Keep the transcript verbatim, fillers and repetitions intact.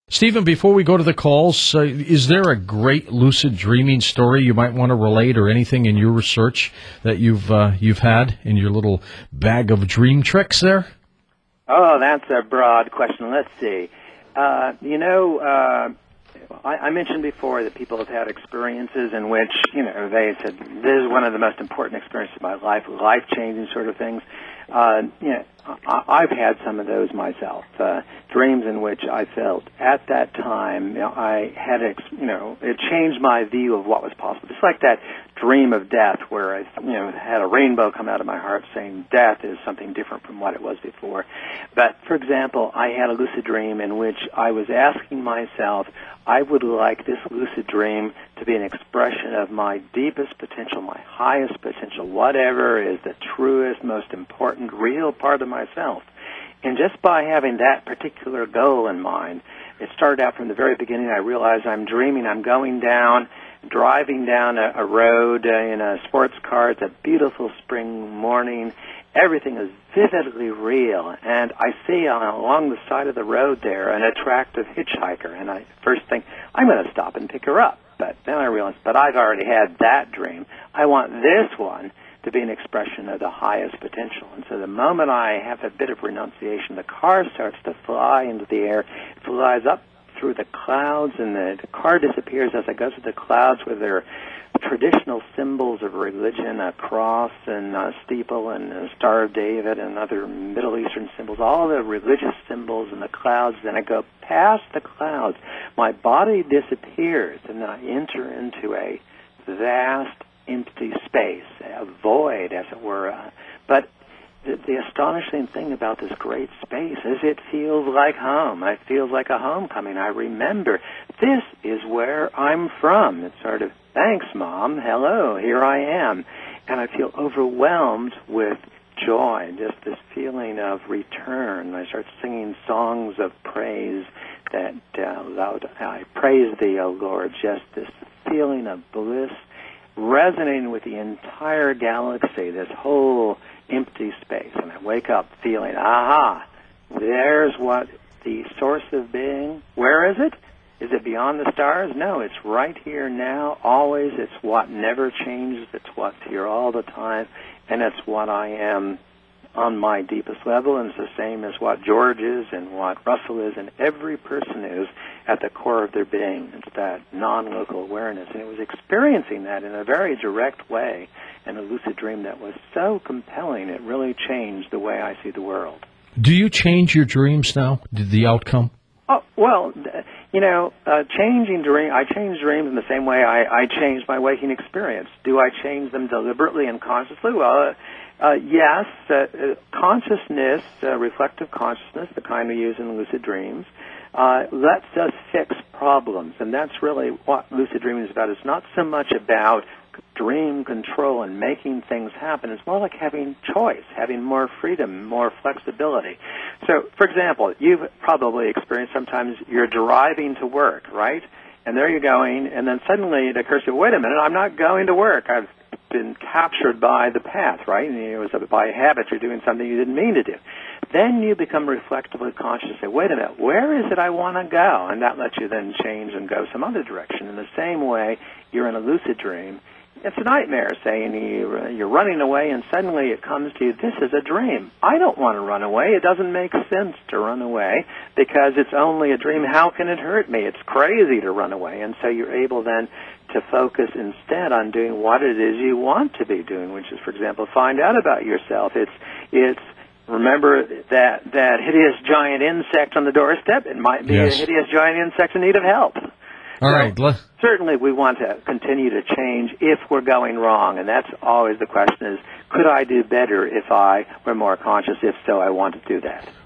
Stephen, before we go to the calls, uh, is there a great lucid dreaming story you might want to relate, or anything in your research that you've uh, you've had in your little bag of dream tricks there? Oh, that's a broad question. Let's see. Uh, you know, uh, I, I mentioned before that people have had experiences in which, you know, they said, this is one of the most important experiences of my life, life-changing sort of things. Uh, you know, I, I've had some of those myself, uh, dreams in which I felt at that time, you know, I had, ex- you know, it changed my view of what was possible. It's like that dream of death where I, you know, had a rainbow come out of my heart saying death is something different from what it was before. But, for example, I had a lucid dream in which I was asking myself, I would like this lucid dream to be an expression of my deepest potential, my highest potential, whatever is the truest, most important, real part of myself. And just by having that particular goal in mind, it started out from the very beginning. I realized I'm dreaming, I'm going down, driving down a, a road uh, in a sports car. It's a beautiful spring morning. Everything is vividly real, and I see on, along the side of the road there an attractive hitchhiker, and I first think, I'm going to stop and pick her up. But then I realize, but I've already had that dream. I want this one to be an expression of the highest potential. And so the moment I have a bit of renunciation, the car starts to fly into the air, it flies up through the clouds, and the, the car disappears as it goes through the clouds with their traditional symbols of religion, a cross and a steeple and a Star of David and other Middle Eastern symbols, all the religious symbols in the clouds. Then I go past the clouds. My body disappears, and I enter into a vast, empty space, a void, as it were. But the, the astonishing thing about this great space is it feels like home. It feels like a homecoming. I remember this is where I'm from. It's sort of, thanks, Mom. Hello, here I am. And I feel overwhelmed with joy, just this feeling of return. I start singing songs of praise that uh, loud, I praise thee, O Lord, just this feeling of bliss resonating with the entire galaxy, this whole empty space. And I wake up feeling, aha, there's what the source of being, where is it? Is it beyond the stars? No, it's right here now, always. It's what never changes. It's what's here all the time. And it's what I am on my deepest level. And it's the same as what George is and what Russell is and every person is at the core of their being. It's that non-local awareness. And it was experiencing that in a very direct way in a lucid dream that was so compelling, it really changed the way I see the world. Do you change your dreams now? Did the outcome? Oh, well, you know, uh, changing dream, I change dreams in the same way I, I change my waking experience. Do I change them deliberately and consciously? Well, uh, uh, yes, uh, uh, consciousness, uh, reflective consciousness, the kind we use in lucid dreams, uh, lets us fix problems, and that's really what lucid dreaming is about. It's not so much about dream control and making things happen. It's more like having choice, having more freedom, more flexibility. So, for example, you've probably experienced sometimes you're driving to work, right? And there you're going, and then suddenly it occurs to you, wait a minute, I'm not going to work. I've been captured by the path, right? And it was by habit, you're doing something you didn't mean to do. Then you become reflectively conscious, say, wait a minute, where is it I want to go? And that lets you then change and go some other direction. In the same way, you're in a lucid dream. It's a nightmare, saying you, uh, you're running away, and suddenly it comes to you, this is a dream. I don't want to run away. It doesn't make sense to run away because it's only a dream. How can it hurt me? It's crazy to run away. And so you're able then to focus instead on doing what it is you want to be doing, which is, for example, find out about yourself. It's, it's remember that, that hideous giant insect on the doorstep. It might be yes. a hideous giant insect in need of help. All so right. Let's... Certainly we want to continue to change if we're going wrong, and that's always the question is, could I do better if I were more conscious? If so, I want to do that.